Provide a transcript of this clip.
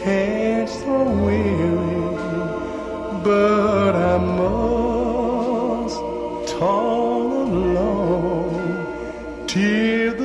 can't so weary, but I must toil along till the